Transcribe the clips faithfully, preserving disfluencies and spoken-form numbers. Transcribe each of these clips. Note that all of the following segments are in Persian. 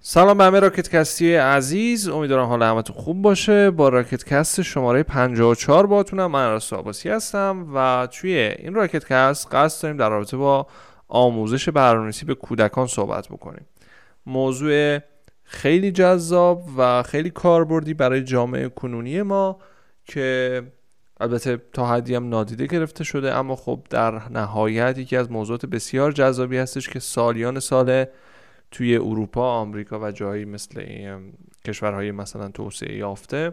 سلام به همه راکت کستی عزیز، امیدوارم حال همتون خوب باشه. با راکت کست شماره پنجاه و چهار باتونم. من عرض عباسی هستم و توی این راکت کست قصد داریم در رابطه با آموزش برنامه‌نویسی به کودکان صحبت بکنیم. موضوع خیلی جذاب و خیلی کاربردی برای جامعه کنونی ما که البته تا حدی هم نادیده گرفته شده، اما خب در نهایت یکی از موضوعات بسیار جذابی هستش که سالیان سال توی اروپا، آمریکا و جایی مثل کشورهای مثلا توسعه یافته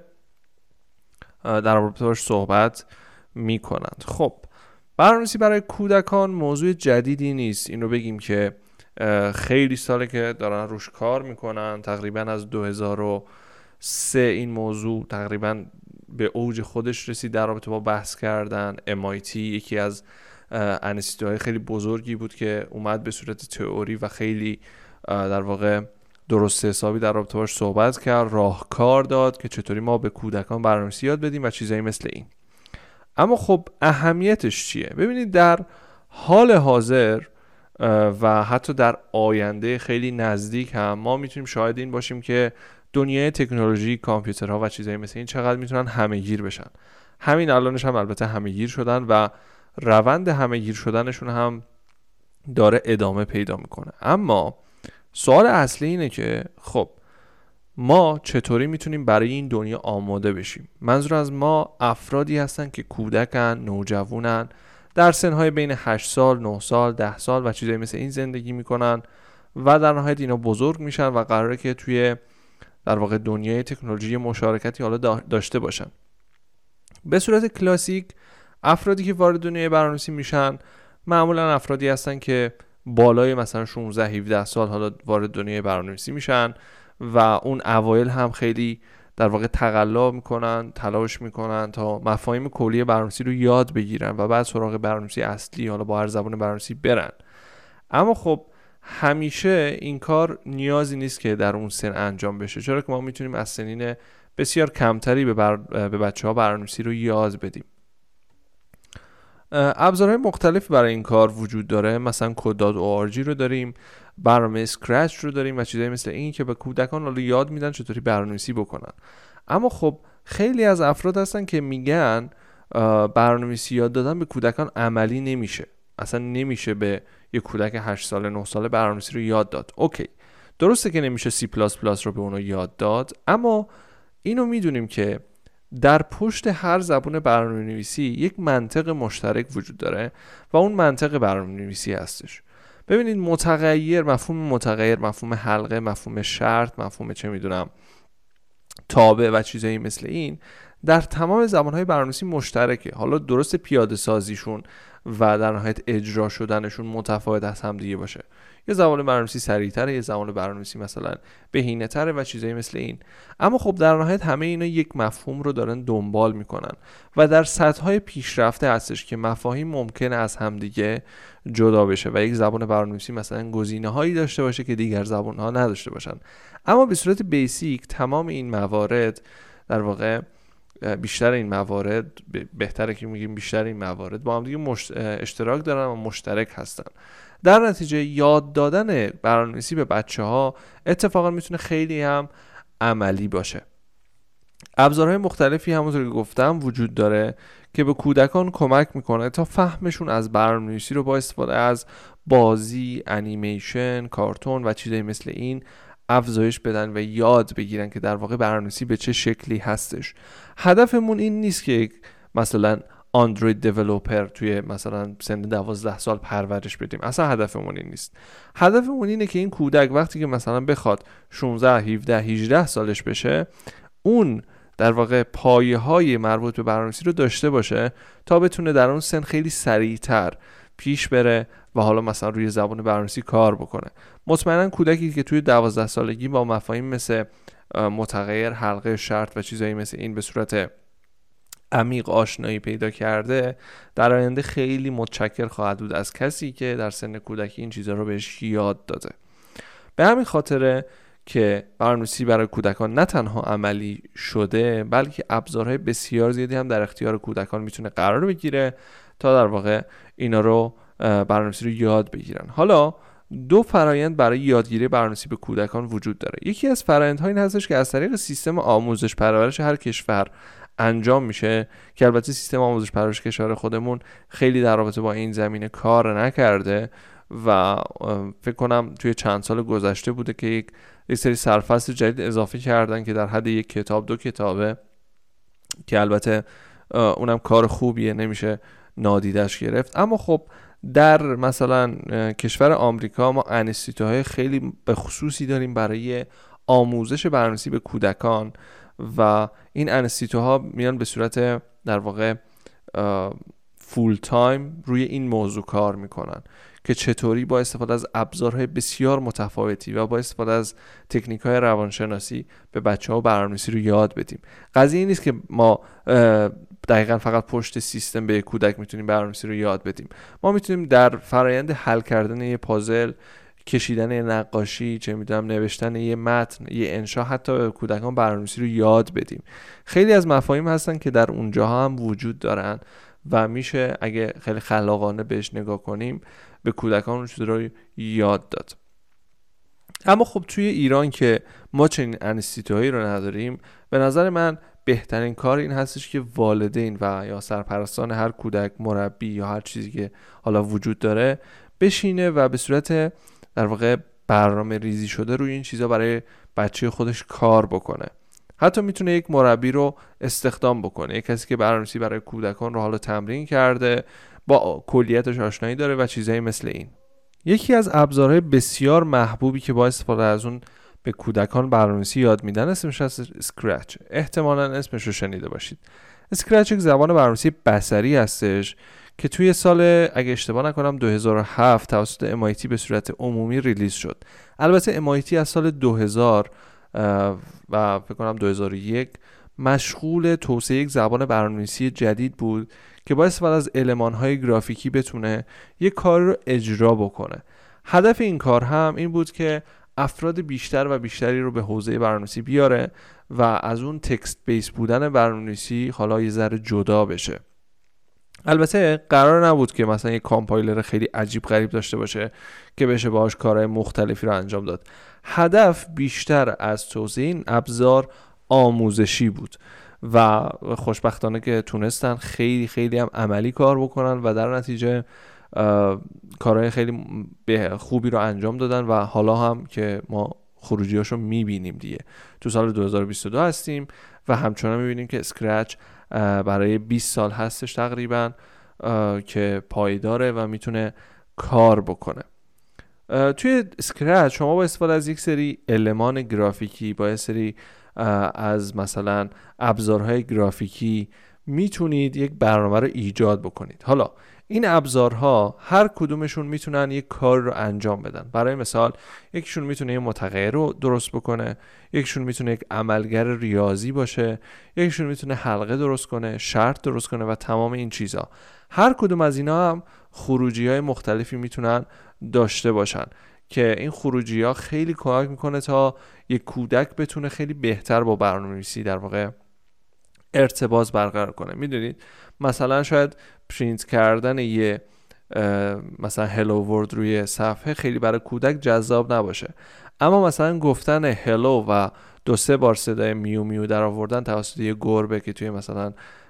در رابطه باش صحبت می کنند. خب برنامه‌نویسی برای کودکان موضوع جدیدی نیست. این رو بگیم که خیلی ساله که دارن روش کار میکنن. تقریبا از دو هزار و سه این موضوع تقریبا به اوج خودش رسید در رابطه با بحث کردن. ام آی تی یکی از انستیتوهای خیلی بزرگی بود که اومد به صورت تئوری و خیلی در واقع درست حسابی در رابطه باش صحبت کرد، راهکار داد که چطوری ما به کودکان برنامه‌نویسی یاد بدیم و چیزایی مثل این. اما خب اهمیتش چیه؟ ببینید در حال حاضر و حتی در آینده خیلی نزدیک هم ما میتونیم شاهد این باشیم که دنیای تکنولوژی، کامپیوترها و چیزایی مثل این چقدر میتونن همه‌گیر بشن. همین الانش هم البته همه‌گیر شدن و روند همه‌گیر شدنشون هم داره ادامه پیدا میکنه. اما سوال اصلی اینه که خب ما چطوری میتونیم برای این دنیا آماده بشیم؟ منظور از ما افرادی هستن که کودکن، نوجوانن، در سنهای بین هشت سال، نه سال، ده سال و چیزایی مثل این زندگی میکنن و در نهایت اینا بزرگ میشن و قراره که توی در واقع دنیای تکنولوژی مشارکتی حالا داشته باشن. به صورت کلاسیک افرادی که وارد دنیای برنامه‌نویسی میشن معمولا افرادی هستن که بالای مثلا شانزده هفده سال حالا وارد دنیای برنامه‌نویسی میشن و اون اوایل هم خیلی در واقع تقلا میکنن، تلاش میکنن تا مفاهیم کلی برنامه‌نویسی رو یاد بگیرن و بعد سراغ برنامه‌نویسی اصلی حالا با هر زبان برنامه‌نویسی برن. اما خب همیشه این کار نیازی نیست که در اون سن انجام بشه، چرا که ما میتونیم از سنین بسیار کمتری به, بر... به بچه‌ها برنامه‌نویسی رو یاد بدیم. ابزارهای مختلفی برای این کار وجود داره، مثلا کد دات او آر جی رو داریم، برنامه اسکرچ رو داریم و چیزایی مثل این که به کودکان حالا یاد میدن چطوری برنامه‌نویسی بکنن. اما خب خیلی از افراد هستن که میگن برنامه‌نویسی یاد دادن به کودکان عملی نمیشه، اصلا نمیشه به یه کودک هشت ساله نه ساله برنامه‌نویسی رو یاد داد. اوکی، درسته که نمیشه سی پلاس پلاس رو به اونو یاد داد، اما اینو میدونیم که در پشت هر زبان برنامه‌نویسی یک منطق مشترک وجود داره و اون منطق برنامه‌نویسی هستش. ببینید متغیر، مفهوم متغیر، مفهوم حلقه، مفهوم شرط، مفهوم چه میدونم تابع و چیزایی مثل این در تمام زبان‌های برنامه‌نویسی مشترکه. حالا درست پیاده سازیشون و در نهایت اجرا شدنشون متفاوت از هم دیگه باشه. یه زبان برنامه‌نویسی سریع‌تره، یه زبان برنامه‌نویسی مثلا بهینه‌تره و چیزایی مثل این. اما خب در نهایت همه اینا یک مفهوم رو دارن دنبال میکنن و در سطح‌های پیشرفته هستش که مفاهیم ممکنه از هم دیگه جدا بشه و یک زبان برنامه‌نویسی مثلا گزینه‌هایی داشته باشه که دیگر زبان‌ها نداشته باشن. اما به صورت بیسیک تمام این موارد در واقع بیشتر این موارد بهتره که میگیم بیشتر این موارد با هم دیگه مشت... اشتراک دارن و مشترک هستن. در نتیجه یاد دادن برنامه‌نویسی به بچه‌ها اتفاقا میتونه خیلی هم عملی باشه. ابزارهای مختلفی همونطور که گفتم وجود داره که به کودکان کمک میکنه تا فهمشون از برنامه‌نویسی رو با استفاده از بازی، انیمیشن، کارتون و چیزایی مثل این افزایش بدن و یاد بگیرن که در واقع برنامه‌نویسی به چه شکلی هستش. هدفمون این نیست که مثلا اندروید دیولپر توی مثلا سن دوازده سال پرورش بدیم، اصلا هدفمون این نیست. هدفمون اینه که این کودک وقتی که مثلا بخواد شانزده هفده هجده سالش بشه اون در واقع پایه‌های مربوط به برنامه‌نویسی رو داشته باشه تا بتونه در اون سن خیلی سریعتر پیش بره و حالا مثلا روی زبان برنامه‌نویسی کار بکنه. مطمئنا کودکی که توی دوازده سالگی با مفاهیم مثل متغیر، حلقه، شرط و چیزایی مثل این به صورت عمیق آشنایی پیدا کرده در آینده خیلی متشکر خواهد بود از کسی که در سن کودکی این چیزا رو بهش یاد داده. به همین خاطره که برنامه‌نویسی برای کودکان نه تنها عملی شده بلکه ابزارهای بسیار زیادی هم در اختیار کودکان میتونه قرار بگیره تا در واقع اینا رو برنامه‌نویسی رو یاد بگیرن. حالا دو فرایند برای یادگیری برنامه‌نویسی به کودکان وجود داره. یکی از فرایندها این هستش که از طریق سیستم آموزش پرورش هر کشور انجام میشه که البته سیستم آموزش پرورش کشور خودمون خیلی در رابطه با این زمینه کار نکرده و فکر کنم توی چند سال گذشته بوده که یک یک سری سرفصل جدید اضافه کردن که در حد یک کتاب دو کتابه که البته اونم کار خوبیه، نمیشه نادیدش گرفت. اما خب در مثلا کشور آمریکا ما انستیتوهای خیلی به خصوصی داریم برای آموزش برنامه‌نویسی به کودکان و این انستیتوها میان به صورت در واقع فول تایم روی این موضوع کار میکنن که چطوری با استفاده از ابزارهای بسیار متفاوتی و با استفاده از تکنیک‌های روانشناسی به بچه‌ها برنامه‌نویسی رو یاد بدیم. قضیه این نیست که ما دقیقاً فقط پشت سیستم به کودک میتونیم برنامه‌نویسی رو یاد بدیم. ما میتونیم در فرایند حل کردن یه پازل، کشیدن یه نقاشی، چه میدونم نوشتن یه متن، یه انشا، حتی به کودکان برنامه‌نویسی رو یاد بدیم. خیلی از مفاهیم هستن که در اونجاها هم وجود دارن و میشه اگه خیلی خلاقانه بهش نگاه کنیم به کودکان اون چیزا رو یاد داد. اما خب توی ایران که ما چنین انستیتوهایی رو نداریم، به نظر من بهترین کار این هستش که والدین و یا سرپرستان هر کودک، مربی یا هر چیزی که حالا وجود داره بشینه و به صورت در واقع برنامه ریزی شده روی این چیزا برای بچه خودش کار بکنه. حتی میتونه یک مربی رو استخدام بکنه، یک کسی که برنامه‌نویسی برای کودکان رو حالا تمرین کرده، با کلیتش آشنایی داره و چیزایی مثل این. یکی از ابزارهای بسیار محبوبی که با استفاده از اون به کودکان برنامه‌نویسی یاد میدن اسمش هست اسکرچ. احتمالاً اسمش رو شنیده باشید. اسکرچ یک زبان برنامه‌نویسی بصری هستش که توی سال اگه اشتباه نکنم دو هزار و هفت توسط ام آی تی به صورت عمومی ریلیز شد. البته ام آی تی از سال دو هزار و فکر کنم دو هزار و یک مشغول توسعه یک زبان برنامه‌نویسی جدید بود که با استفاده از المان‌های گرافیکی بتونه یک کار رو اجرا بکنه. هدف این کار هم این بود که افراد بیشتر و بیشتری رو به حوزه برنامه‌نویسی بیاره و از اون تکست بیس بودن برنامه‌نویسی حالا یه ذره جدا بشه. البته قرار نبود که مثلا یک کامپایلر خیلی عجیب غریب داشته باشه که بشه باهاش کارهای مختلفی رو انجام داد. هدف بیشتر از توسعه این ابزار آموزشی بود و خوشبختانه که تونستن خیلی خیلی هم عملی کار بکنن و در نتیجه کارهای خیلی خوبی رو انجام دادن و حالا هم که ما خروجیاشو میبینیم دیگه. تو سال دو هزار و بیست و دو هستیم و همچنان میبینیم که اسکرچ برای بیست سال هستش تقریبا که پایداره و میتونه کار بکنه. توی اسکرچ شما با استفاده از یک سری المان گرافیکی، با یک سری از مثلا ابزارهای گرافیکی میتونید یک برنامه رو ایجاد بکنید. حالا این ابزارها هر کدومشون میتونن یک کار رو انجام بدن. برای مثال یکیشون میتونه یک متغیر رو درست بکنه، یکیشون میتونه یک عملگر ریاضی باشه، یکیشون میتونه حلقه درست کنه، شرط درست کنه و تمام این چیزا. هر کدوم از اینا هم خروجی‌های مختلفی میتونن داشته باشن که این خروجی‌ها خیلی کمک میکنه تا یک کودک بتونه خیلی بهتر با برنامه‌نویسی در واقع ارتباط برقرار کنه. میدونید مثلا شاید پرینت کردن یه مثلا هلو ورد روی صفحه خیلی برای کودک جذاب نباشه، اما مثلا گفتن هلو و دو سه بار صدای میو میو در آوردن توسط یه گربه که توی مثلا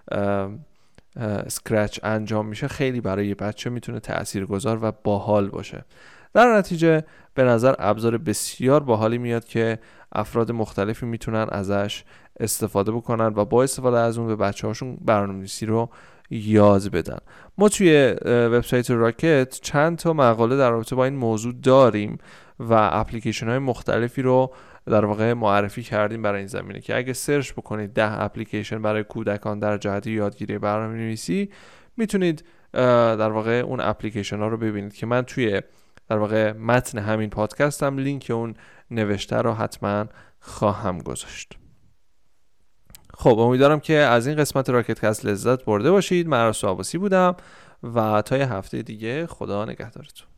اسکرچ انجام میشه خیلی برای یه بچه میتونه تاثیرگذار و باحال باشه. در نتیجه به نظر ابزار بسیار باحالی میاد که افراد مختلفی میتونن ازش استفاده بکنن و با استفاده از اون به بچه‌هاشون برنامه‌نویسی رو یاد بدن. ما توی وبسایت راکت چند تا مقاله در رابطه با این موضوع داریم و اپلیکیشن های مختلفی رو در واقع معرفی کردیم برای این زمینه که اگه سرچ بکنید ده اپلیکیشن برای کودکان در جهت یادگیری برنامه‌نویسی میتونید در واقع اون اپلیکیشن ها رو ببینید که من توی در واقع متن همین پادکست هم لینک اون نوشته رو حتما خواهم گذاشت. خب امیدوارم که از این قسمت راکت کست لذت برده باشید. من رسول عباسی بودم و تا یه هفته دیگه خدا نگهدارتون.